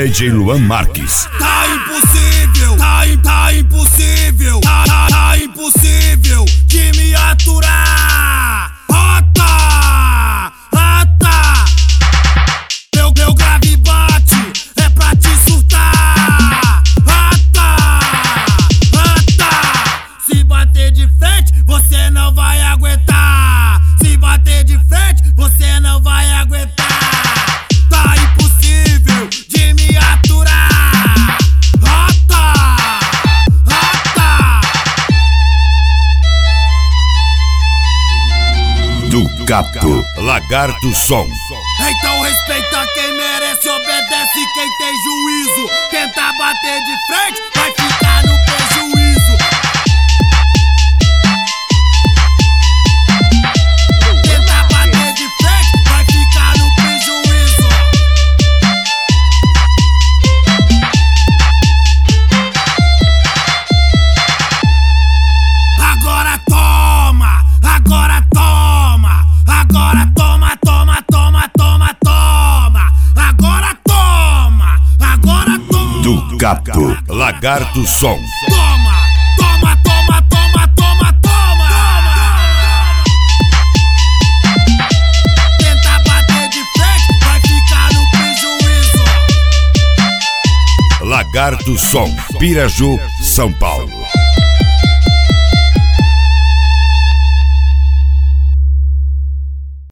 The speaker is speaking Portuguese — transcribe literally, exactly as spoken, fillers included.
D J Luan Marques. Tá impossível, tá, tá impossível, tá, tá, tá impossível de me aturar. Rota, rota, meu, meu grave bate, é pra te surtar. Rota, rota, se bater de frente, você não vai aguentar. Se bater de frente, você não vai aguentar. Tá impossível de me aturar. Rota, rota. Do Capto, Lagarto Som. Então respeita quem merece, obedece quem tem juízo. Tenta bater de frente, vai ficar no prejuízo. Tenta bater de frente, vai ficar no prejuízo. Agora toma, agora toma, agora toma, toma, toma, toma, toma. Agora toma, agora toma. Do Capto, Lagarto Som. Toma, toma, toma, toma, toma, toma. Tenta bater de frente, vai ficar no prejuízo. Lagarto Som, Piraju, São Paulo.